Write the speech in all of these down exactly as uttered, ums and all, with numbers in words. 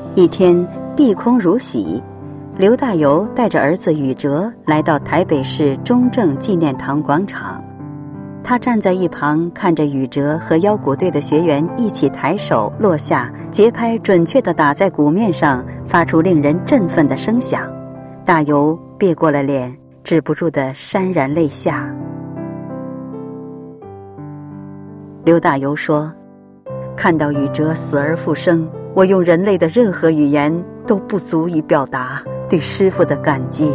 一天碧空如洗，刘大猷带着儿子宇哲来到台北市中正纪念堂广场。他站在一旁，看着宇哲和腰鼓队的学员一起抬手落下，节拍准确地打在鼓面上，发出令人振奋的声响。大猷别过了脸，止不住地潸然泪下。刘大猷说，看到宇哲死而复生，我用人类的任何语言都不足以表达对师父的感激。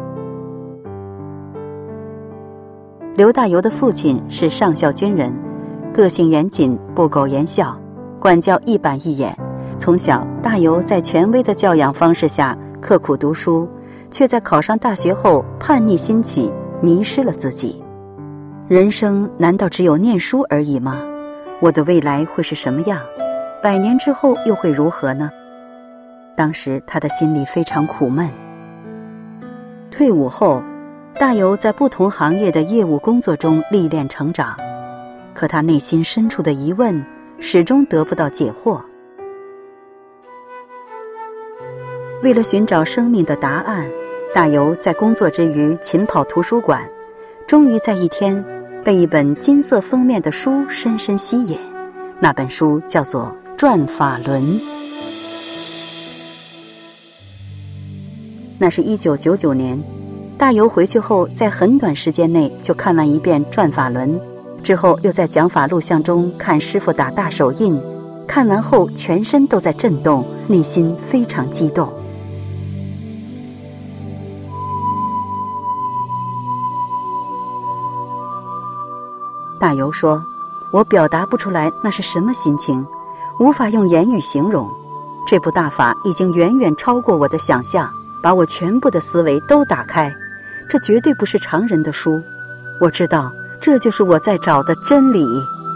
刘大猷的父亲是上校军人，个性严谨，不苟言笑，管教一板一眼。从小，大猷在权威的教养方式下刻苦读书，却在考上大学后叛逆心起，迷失了自己。人生难道只有念书而已吗？我的未来会是什么样？百年之后又会如何呢？当时他的心里非常苦闷。退伍后，大猷在不同行业的业务工作中历练成长，可他内心深处的疑问始终得不到解惑。为了寻找生命的答案，大猷在工作之余勤跑图书馆，终于在一天被一本金色封面的书深深吸引。那本书叫做《转法轮》。那是一九九九年，大猷回去后在很短时间内就看完一遍《转法轮》，之后又在讲法录像中看师父打大手印，看完后全身都在震动，内心非常激动。大猷说，我表达不出来那是什么心情，无法用言语形容。这部大法已经远远超过我的想象，把我全部的思维都打开，这绝对不是常人的书。我知道，这就是我在找的真理。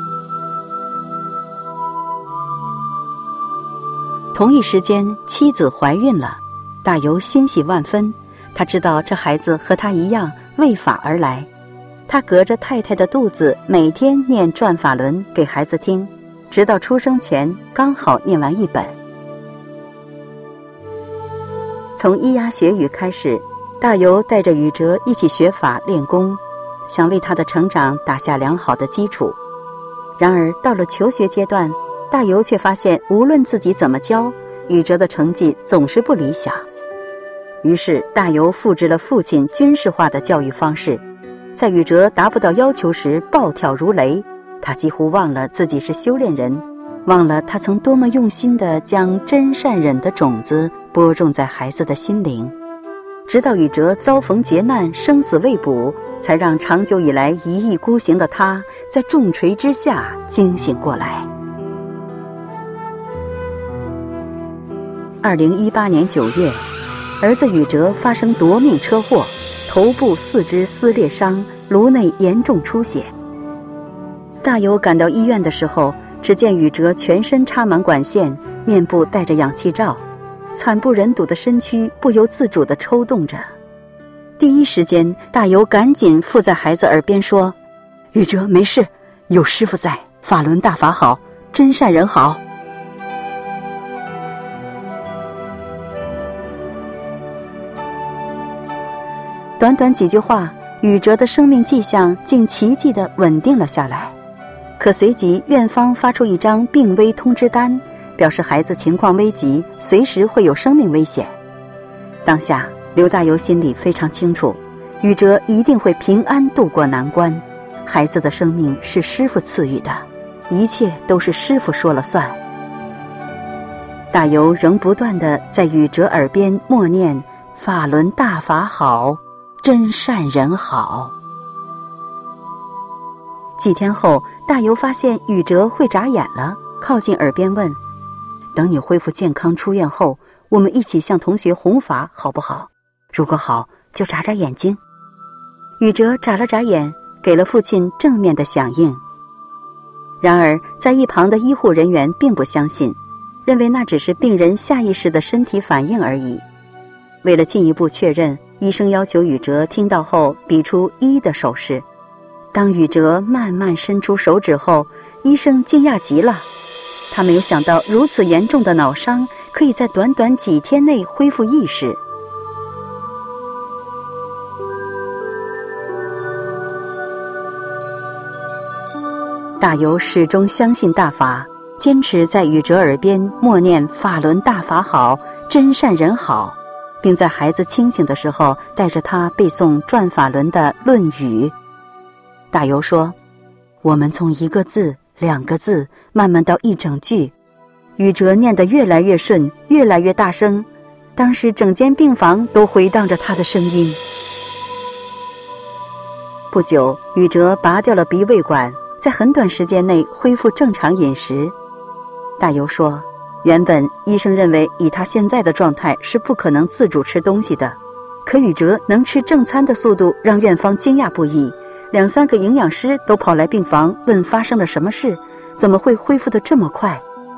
同一时间，妻子怀孕了，大猷欣喜万分。他知道这孩子和他一样为法而来，他隔着太太的肚子每天念转法轮给孩子听，直到出生前刚好念完一本。从咿呀学语开始，大猷带着宇哲一起学法练功，想为他的成长打下良好的基础。然而到了求学阶段，大猷却发现无论自己怎么教，宇哲的成绩总是不理想。于是大猷复制了父亲军事化的教育方式，在宇哲达不到要求时暴跳如雷。他几乎忘了自己是修炼人，忘了他曾多么用心地将真善忍的种子播种在孩子的心灵。直到宇哲遭逢劫难，生死未卜，才让长久以来一意孤行的他在重锤之下惊醒过来。二零一八年九月，儿子宇哲发生夺命车祸，头部四肢撕裂伤，颅内严重出血。大猷赶到医院的时候，只见宇哲全身插满管线，面部戴着氧气罩，惨不忍睹的身躯不由自主地抽动着。第一时间，大猷赶紧附在孩子耳边说，宇哲没事，有师父在，法轮大法好，真善人好。短短几句话，宇哲的生命迹象竟奇迹地稳定了下来。可随即院方发出一张病危通知单，表示孩子情况危急，随时会有生命危险。当下刘大猷心里非常清楚，宇哲一定会平安度过难关，孩子的生命是师父赐予的，一切都是师父说了算。大猷仍不断地在宇哲耳边默念，法轮大法好，真善人好。几天后，大猷发现宇哲会眨眼了，靠近耳边问，等你恢复健康出院后，我们一起向同学弘法好不好？如果好，就眨眨眼睛。宇哲眨了眨眼，给了父亲正面的响应。然而在一旁的医护人员并不相信，认为那只是病人下意识的身体反应而已。为了进一步确认，医生要求宇哲听到后比出一的手势。当宇哲慢慢伸出手指后，医生惊讶极了，他没有想到如此严重的脑伤可以在短短几天内恢复意识。大由始终相信大法，坚持在宇哲耳边默念法轮大法好，真善人好，并在孩子清醒的时候带着他背诵转法轮的《论语》。大由说，我们从一个字两个字慢慢到一整句，宇哲念得越来越顺，越来越大声，当时整间病房都回荡着他的声音。不久，宇哲拔掉了鼻胃管，在很短时间内恢复正常饮食。大由说，原本医生认为以他现在的状态是不可能自主吃东西的，可宇哲能吃正餐的速度让院方惊讶不已，两三个营养师都跑来病房问发生了什么事，怎么会恢复得这么快。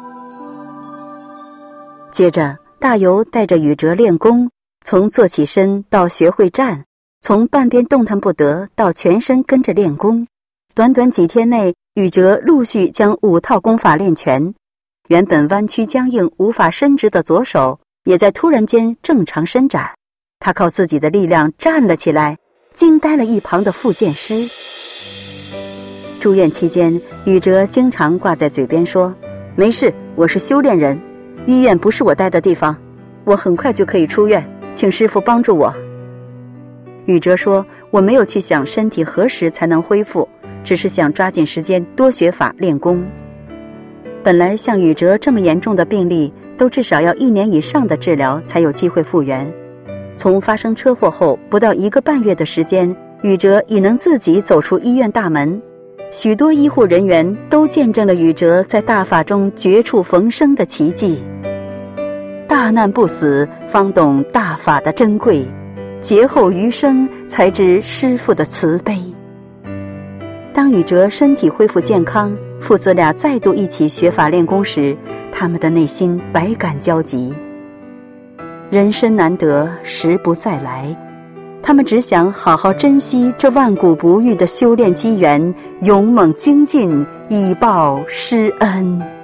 接着大由带着宇哲练功，从坐起身到学会站，从半边动弹不得到全身跟着练功。短短几天内，宇哲陆续将五套功法练全，原本弯曲僵硬无法伸直的左手也在突然间正常伸展，他靠自己的力量站了起来，惊呆了一旁的复健师。住院期间，宇哲经常挂在嘴边说，没事，我是修炼人，医院不是我待的地方，我很快就可以出院，请师父帮助我。宇哲说，我没有去想身体何时才能恢复，只是想抓紧时间多学法练功。本来像宇哲这么严重的病例，都至少要一年以上的治疗才有机会复原。从发生车祸后不到一个半月的时间，宇哲已能自己走出医院大门。许多医护人员都见证了宇哲在大法中绝处逢生的奇迹。大难不死，方懂大法的珍贵，劫后余生，才知师父的慈悲。当宇哲身体恢复健康，父子俩再度一起学法练功时，他们的内心百感交集。人生难得，时不再来，他们只想好好珍惜这万古不遇的修炼机缘，勇猛精进，以报师恩。